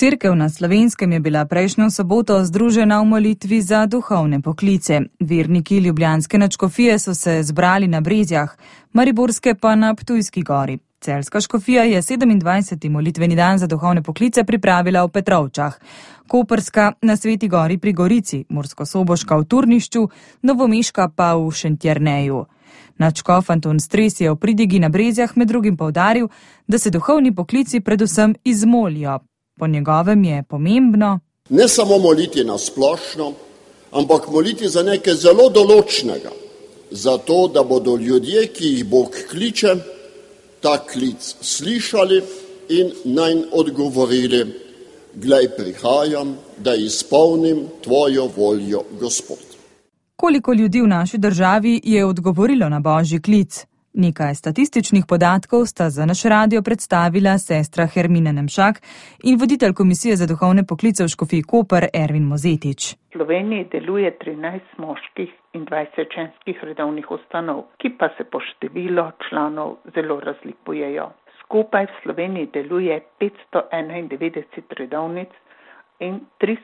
Cerkev na Slovenskem je bila prejšnjo soboto združena v molitvi za duhovne poklice. Verniki ljubljanske nadškofije so se zbrali na Brezjah, mariborske pa na Ptujski gori. Celjska škofija je 27. molitveni dan za duhovne poklice pripravila v Petrovčah, koprska na Sveti gori pri Gorici, murskosoboška v Turnišču, novomeška pa v Šentjerneju. Nadškof Anton Stres je v pridigi na Brezjah med drugim poudaril, da se duhovni poklici predvsem izmolijo. Po njegovem je pomembno ne samo moliti na splošno, ampak moliti za nekaj zelo določnega, za to, da bodo ljudje, ki jih Bog kliče, ta klic slišali in nanj odgovorili: glej, prihajam, da izpolnim tvojo voljo, Gospod. Koliko ljudi v naši državi je odgovorilo na božji klic? Nekaj statističnih podatkov sta za naš radio predstavila sestra Hermina Nemšak in voditelj Komisije za duhovne poklice v Škofiji Koper Ervin Mozetič. V Sloveniji deluje 13 moških in 20 ženskih redovnih ustanov, ki pa se po številu članov zelo razlikujejo. Skupaj v Sloveniji deluje 591 redovnic in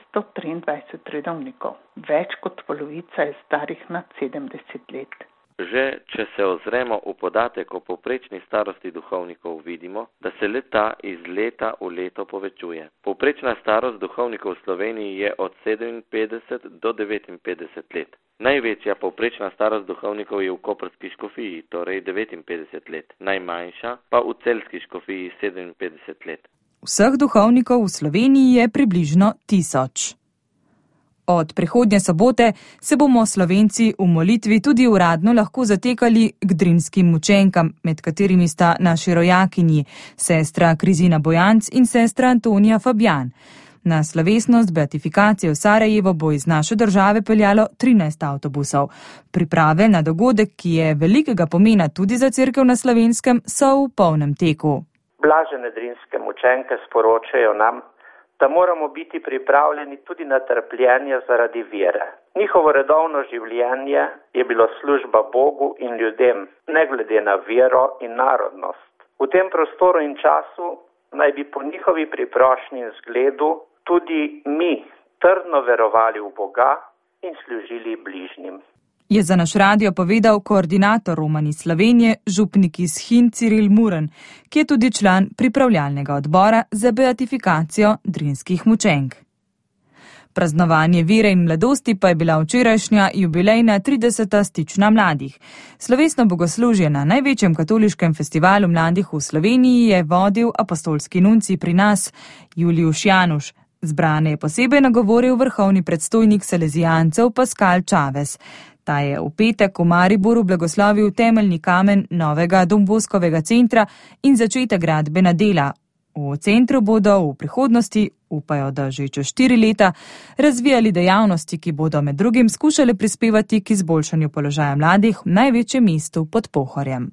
323 redovnikov. Več kot polovica je starih nad 70 let. Že če se ozremo v podatek o povprečni starosti duhovnikov, vidimo, da se leta iz leta v leto povečuje. Povprečna starost duhovnikov v Sloveniji je od 57 do 59 let. Največja povprečna starost duhovnikov je v koprski škofiji, torej 59 let. Najmanjša pa v celjski škofiji 57 let. Vseh duhovnikov v Sloveniji je približno 1000. Od prihodnje sobote se bomo Slovenci v molitvi tudi uradno lahko zatekali k drinskim mučenkam, med katerimi sta naši rojakinji, sestra Krizina Bojanc in sestra Antonija Fabjan. Na slovesnost beatifikacije v Sarajevo bo iz naše države peljalo 13 avtobusov. Priprave na dogodek, ki je velikega pomena tudi za cerkev na Slovenskem, so v polnem teku. Blažene drinske mučenke sporočajo nam, da moramo biti pripravljeni tudi na trpljenje zaradi vere. Njihovo redovno življenje je bilo služba Bogu in ljudem, ne glede na vero in narodnost. V tem prostoru in času naj bi po njihovi priprošnji in zgledu tudi mi trdno verovali v Boga in služili bližnjim. Je za naš radio povedal koordinator Romani Slovenije, župnik iz Hin Ciril Muren, ki je tudi član pripravljalnega odbora za beatifikacijo drinskih mučenk. Praznovanje vere in mladosti pa je bila včerajšnja jubilejna 30. stična mladih. Slovesno bogoslužje na največjem katoliškem festivalu mladih v Sloveniji je vodil apostolski nuncij pri nas, Juliuš Januš. Zbrane je posebej nagovoril vrhovni predstojnik salezijancev Pascal Čaves. Ta je v petek v Mariboru blagoslovil temeljni kamen novega Domboskovega centra in začetek gradbena dela. V centru bodo v prihodnosti, upajo, da že čez 4 leta, razvijali dejavnosti, ki bodo med drugim skušali prispevati k izboljšanju položaja mladih v največjem mestu pod Pohorjem.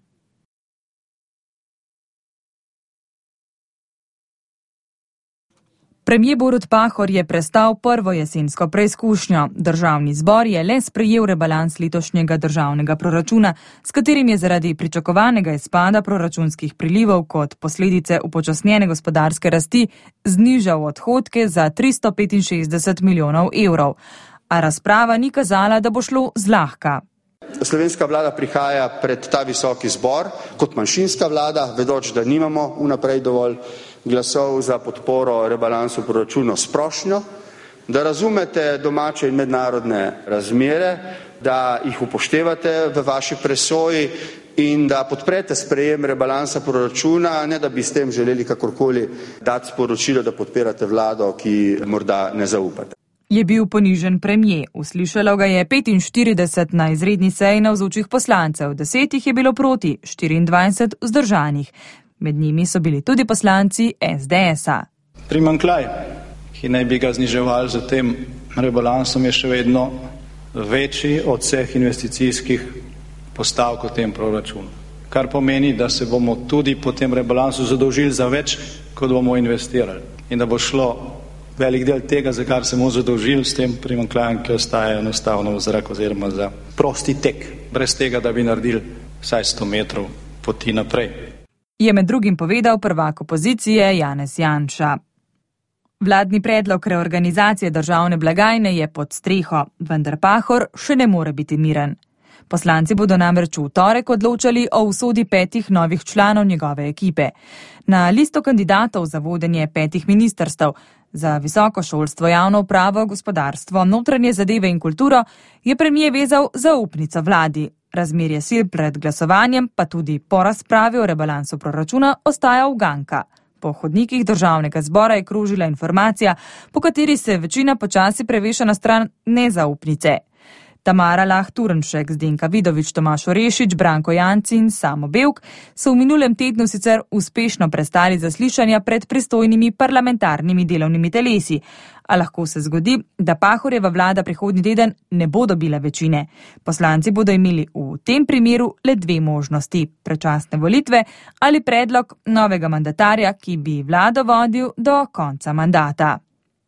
Premier Borut Pahor je prestal prvo jesensko preizkušnjo. Državni zbor je le sprejel rebalans letošnjega državnega proračuna, s katerim je zaradi pričakovanega izpada proračunskih prilivov kot posledice upočasnjene gospodarske rasti znižal odhodke za 365 milijonov evrov. A razprava ni kazala, da bo šlo zlahka. Slovenska vlada prihaja pred ta visoki zbor kot manjšinska vlada, vedoč, da nimamo vnaprej dovolj glasov za podporo rebalansu proračuna s prošnjo, da razumete domače in mednarodne razmere, da jih upoštevate v vaši presoji in da podprete sprejem rebalansa proračuna, ne da bi s tem želeli kakorkoli dati sporočilo, da podpirate vlado, ki morda ne zaupate. Je bil ponižen premier. Uslišalo ga je 45 na izredni seji navzočih poslancev, 10 jih je bilo proti, 24 vzdržanih. Med njimi so bili tudi poslanci SDS-a. Primanjkljaj, ki naj bi ga zniževali z tem rebalansom, je še vedno večji od vseh investicijskih postavk v tem proračunu. Kar pomeni, da se bomo tudi po tem rebalansu zadolžili za več, kot bomo investirali. In da bo šlo velik del tega, za kar se bomo zadolžili s tem primanjkljajem, ki ostaje enostavno v zrak oziroma za prosti tek, brez tega, da bi naredili vsaj 100 metrov poti naprej. Je med drugim povedal prvak opozicije Janez Janša. Vladni predlog reorganizacije državne blagajne je pod streho, vendar Pahor še ne more biti miren. Poslanci bodo namreč v torek odločali o usodi 5 novih članov njegove ekipe. Na listo kandidatov za vodenje 5 ministrstev, za visoko šolstvo, javno upravo, gospodarstvo, notranje zadeve in kulturo, je premier vezal zaupnico vladi. Razmerje sil pred glasovanjem, pa tudi po razpravi o rebalansu proračuna, ostaja uganka. Po hodnikih državnega zbora je krožila informacija, po kateri se večina počasi preveša na stran nezaupnice. Tamara Lah Turnšek, Zdenka Vidovič, Tomaž Orešič, Branko Janci in Samo Bevk so v minulem tednu sicer uspešno prestali zaslišanja pred pristojnimi parlamentarnimi delovnimi telesi. A lahko se zgodi, da Pahorjeva vlada prihodnji teden ne bo dobila večine. Poslanci bodo imeli v tem primeru le 2 možnosti: predčasne volitve ali predlog novega mandatarja, ki bi vlado vodil do konca mandata.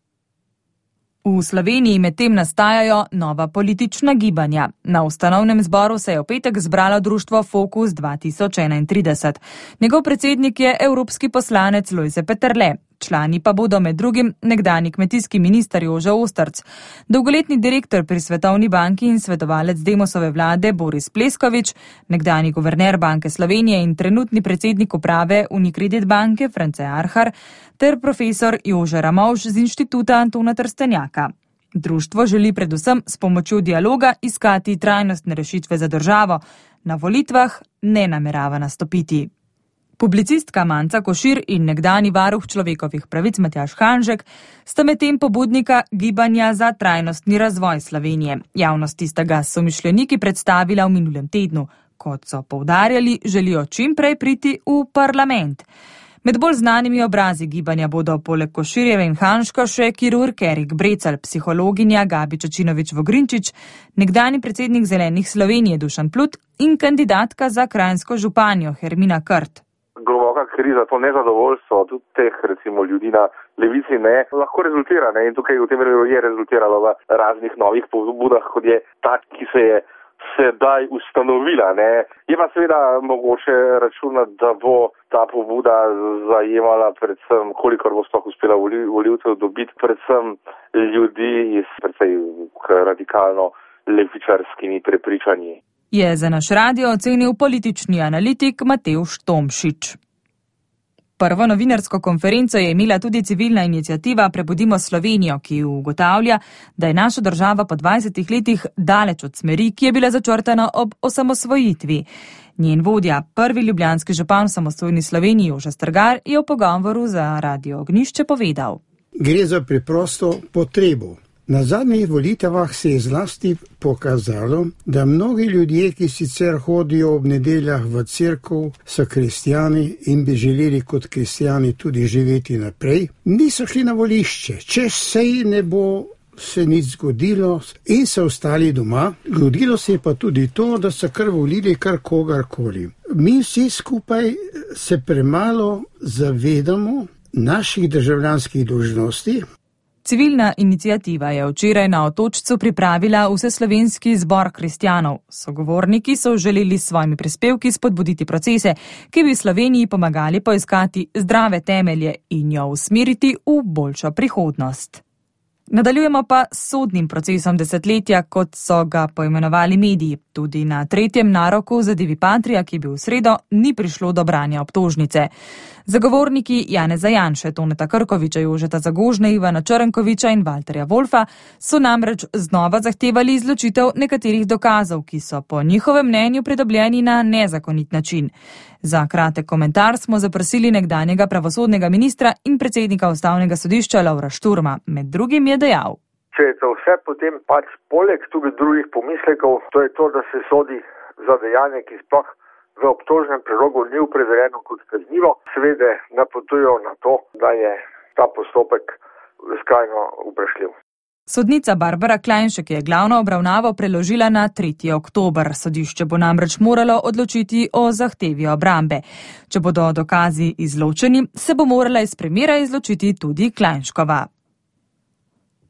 V Sloveniji medtem nastajajo nova politična gibanja. Na ustanovnem zboru se je v petek zbralo društvo Fokus 2031. Njegov predsednik je evropski poslanec Lojze Peterle. Člani pa bodo med drugim nekdanji kmetijski minister Jože Ostrc, dolgoletni direktor pri Svetovni banki in svetovalec Demosove vlade Boris Pleskovič, nekdanji guverner Banke Slovenije in trenutni predsednik uprave Unicredit banke France Arhar ter profesor Jože Ramovš z Inštituta Antona Trstenjaka. Društvo želi predvsem s pomočjo dialoga iskati trajnostne rešitve za državo. Na volitvah ne namerava nastopiti. Publicistka Manca Košir in nekdani varuh človekovih pravic Matjaž Hanžek sta medtem pobudnika Gibanja za trajnostni razvoj Slovenije. Javnosti sta ga somišljeniki predstavila v minulem tednu. Kot so poudarjali, želijo čim prej priti v parlament. Med bolj znanimi obrazi gibanja bodo poleg Koširjeve in Hanžka še kirurg Erik Brecelj, psihologinja Gabi Čačinović-Vogrinčič, nekdani predsednik Zelenih Slovenije Dušan Plut in kandidatka za kranjsko županjo Hermina Krt. Globoka kriza, to nezadovoljstvo, tudi teh recimo ljudi na levici lahko rezultira. In tukaj v tem primeru je rezultiralo v raznih novih pobudah, kot je ta, ki se je sedaj ustanovila. Je pa seveda mogoče računati, da bo ta pobuda zajemala predvsem, kolikor bo sploh uspela volivcev dobiti, predvsem ljudi s precej radikalno levičarskimi prepričanji. Je za naš radio ocenil politični analitik Matevž Tomšič. Prvo novinarsko konferenco je imela tudi civilna iniciativa Prebudimo Slovenijo, ki ugotavlja, da je naša država po 20 letih daleč od smeri, ki je bila začrtana ob osamosvojitvi. Njen vodja, prvi ljubljanski župan v samostojni Sloveniji Jože Strgar, je v pogovoru za Radio Ognjišče povedal. Gre za preprosto potrebo. Na zadnjih volitvah se je zlasti pokazalo, da mnogi ljudje, ki sicer hodijo ob nedeljah v cerkev, so kristjani in bi želeli kot kristjani tudi živeti naprej, niso šli na volišče. Če se ne bo se nič zgodilo in so ostali doma. Zgodilo se je pa tudi to, da so kar volili kar kogarkoli. Mi vsi skupaj se premalo zavedamo naših državljanskih dolžnosti. Civilna iniciativa je včeraj na Otočcu pripravila Vseslovenski zbor kristjanov. Sogovorniki so želeli s svojimi prispevki spodbuditi procese, ki bi Sloveniji pomagali poiskati zdrave temelje in jo usmeriti v boljšo prihodnost. Nadaljujemo pa s sodnim procesom desetletja, kot so ga poimenovali mediji. Tudi na tretjem naroku za Divi Patria, ki je bil v sredo, ni prišlo do branja obtožnice. Zagovorniki Janeza Janše, Toneta Krkoviča, Jožeta Zagožne, Ivana Črnkoviča in Valterja Wolfa so namreč znova zahtevali izločitev nekaterih dokazov, ki so po njihovem mnenju pridobljeni na nezakonit način. Za kratek komentar smo zaprosili nekdanjega pravosodnega ministra in predsednika Ustavnega sodišča Lovra Šturma. Med drugim je dejal. Če je to vse, potem pač poleg tudi drugih pomislekov, to je to, da se sodi za dejanje, ki sploh v obtožnem prilogu ni opredeljeno kot kaznivo, seveda napotujejo na to, da je ta postopek skrajno vprašljiv. Sodnica Barbara Klajnšek je glavno obravnavo preložila na 3. oktober. Sodišče bo namreč moralo odločiti o zahtevi obrambe. Če bodo dokazi izločeni, se bo morala iz primera izločiti tudi Klajnškova.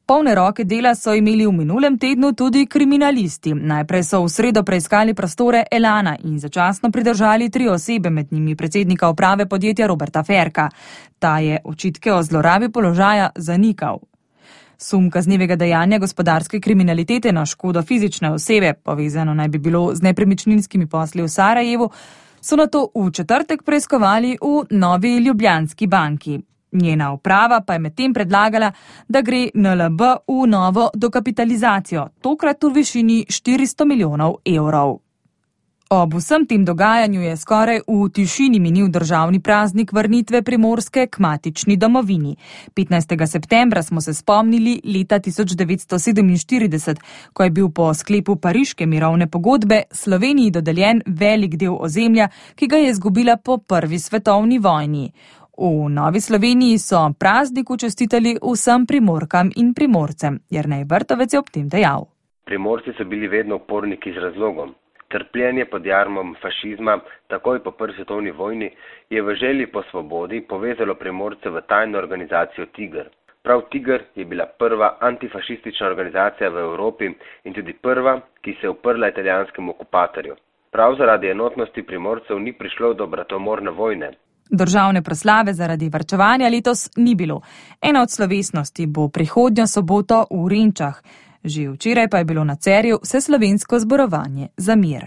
Polne roke dela so imeli v minulem tednu tudi kriminalisti. Najprej so v sredo preiskali prostore Elana in začasno pridržali 3 osebe, med njimi predsednika uprave podjetja Roberta Ferka. Ta je očitke o zlorabi položaja zanikal. Sum kaznivega dejanja gospodarske kriminalitete na škodo fizične osebe, povezano naj bi bilo z nepremičninskimi posli v Sarajevu, so nato v četrtek preiskovali v Novi Ljubljanski banki. Njena uprava pa je medtem predlagala, da gre NLB v novo dokapitalizacijo, tokrat v višini 400 milijonov evrov. Ob vsem tem dogajanju je skoraj v tišini minil državni praznik vrnitve Primorske k matični domovini. 15. septembra smo se spomnili leta 1947, ko je bil po sklepu Pariške mirovne pogodbe Sloveniji dodeljen velik del ozemlja, ki ga je izgubila po prvi svetovni vojni. V Novi Sloveniji so prazniku čestitali vsem Primorkam in Primorcem. Jernej Vrtovec je ob tem dejal. Primorci so bili vedno uporniki z razlogom. Trpljenje pod jarmom fašizma, takoj po prvi svetovni vojni, je v želji po svobodi povezalo Primorce v tajno organizacijo Tiger. Prav Tiger je bila prva antifašistična organizacija v Evropi in tudi prva, ki se je uprla italijanskemu okupatorju. Prav zaradi enotnosti Primorcev ni prišlo do bratomorne vojne. Državne proslave zaradi varčevanja letos ni bilo. Ena od slovesnosti bo prihodnjo soboto v Renčah. Že včeraj pa je bilo na Cerju vseslovensko zborovanje za mir.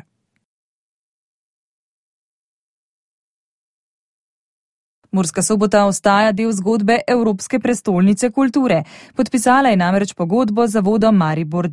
Murska Sobota ostaja del zgodbe Evropske prestolnice kulture. Podpisala je namreč pogodbo z zavodom Maribor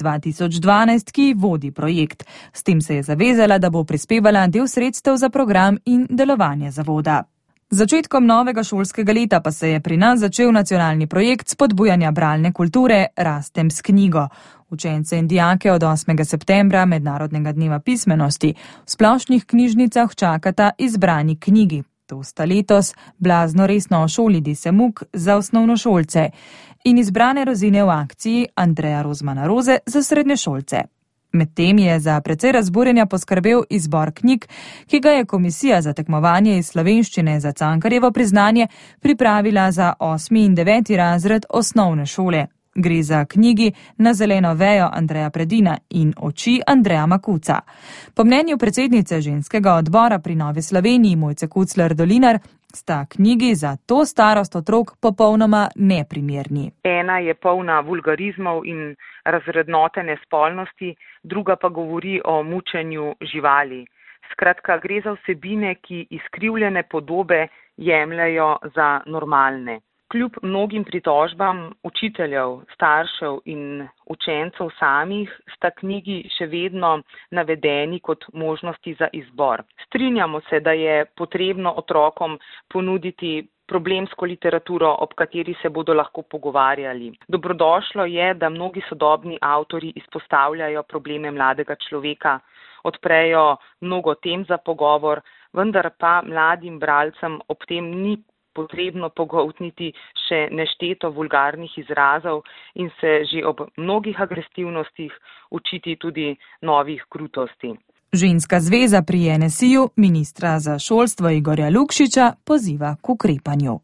2012, ki vodi projekt. S tem se je zavezala, da bo prispevala del sredstev za program in delovanje zavoda. Z začetkom novega šolskega leta pa se je pri nas začel nacionalni projekt spodbujanja bralne kulture Rastem s knjigo. Učence in dijake od 8. septembra, Mednarodnega dneva pismenosti, v splošnih knjižnicah čakata izbrani knjigi. To sta letos Blazno resno o šoli Disemuk za osnovnošolce in izbrane rozine v akciji Andreja Rozmana Roze za srednješolce. Medtem je za precej razburjenja poskrbel izbor knjig, ki ga je Komisija za tekmovanje iz slovenščine za Cankarjevo priznanje pripravila za 8. in 9. razred osnovne šole. Gre za knjigi Na zeleno vejo Andreja Predina in Oči Andreja Makuca. Po mnenju predsednice ženskega odbora pri Novi Sloveniji Mojce Kucler-Dolinar sta knjigi za to starost otrok popolnoma neprimerni. Ena je polna vulgarizmov in razrednotene spolnosti, druga pa govori o mučenju živali. Skratka, gre za vsebine, ki izkrivljene podobe jemljajo za normalne. Kljub mnogim pritožbam učiteljev, staršev in učencev samih sta knjigi še vedno navedeni kot možnosti za izbor. Strinjamo se, da je potrebno otrokom ponuditi problemsko literaturo, ob kateri se bodo lahko pogovarjali. Dobrodošlo je, da mnogi sodobni avtorji izpostavljajo probleme mladega človeka, odprejo mnogo tem za pogovor, vendar pa mladim bralcem ob tem ni potrebno pogoltniti še nešteto vulgarnih izrazov in se že ob mnogih agresivnostih učiti tudi novih krutosti. Ženska zveza pri NSI-ju ministra za šolstvo Igorja Lukšiča poziva k ukrepanju.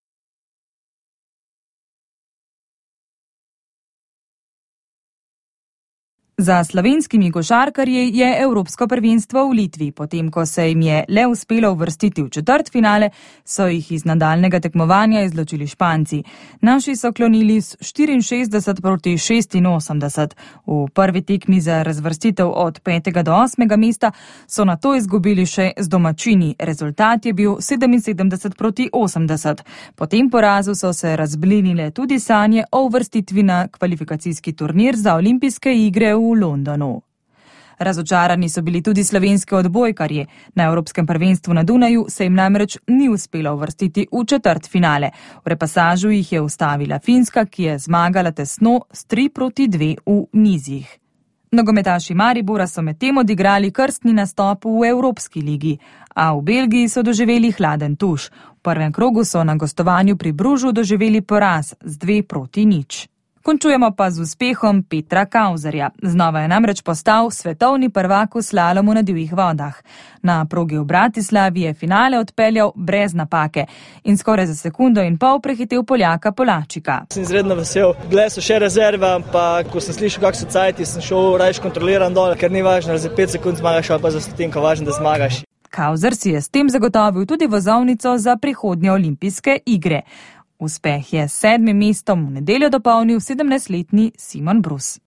Za slovenskimi košarkarji je evropsko prvenstvo v Litvi. Potem, ko se jim je le uspelo uvrstiti v četrtfinale, so jih iz nadaljnega tekmovanja izločili Španci. Naši so klonili s 64 proti 86. V prvi tekmi za razvrstitev od 5. do 8. mesta so nato izgubili še z domačini. Rezultat je bil 77 proti 80. Po tem porazu so se razblinile tudi sanje o uvrstitvi na kvalifikacijski turnir za olimpijske igre v Londonu. Razočarani so bili tudi slovenski odbojkarji. Na Evropskem prvenstvu na Dunaju se jim namreč ni uspelo uvrstiti v četrtfinale. V repasažu jih je ustavila Finska, ki je zmagala tesno s 3 proti 2 v nizih. Nogometaši Maribora so medtem odigrali krstni nastop v Evropski ligi, a v Belgiji so doživeli hladen tuš. V prvem krogu so na gostovanju pri Bružu doživeli poraz z 2 proti 0. Končujemo pa z uspehom Petra Kauzerja. Znova je namreč postal svetovni prvak v slalomu na divjih vodah. Na progi v Bratislavi je finale odpeljal brez napake in skoraj za 1,5 sekunde prehitel Poljaka Polačika. Sem izredno vesel. Bile so še rezerve, ampak ko sem slišal, kak so cajti, sem šel rajš kontroliran dol, ker ni važno, za 5 sekund zmagaš ali pa za stotinko, važno, da zmagaš. Kauzer si je s tem zagotovil tudi vozovnico za prihodnje olimpijske igre. Uspeh je s 7. mestom v nedeljo dopolnil 17-letni Simon Brus.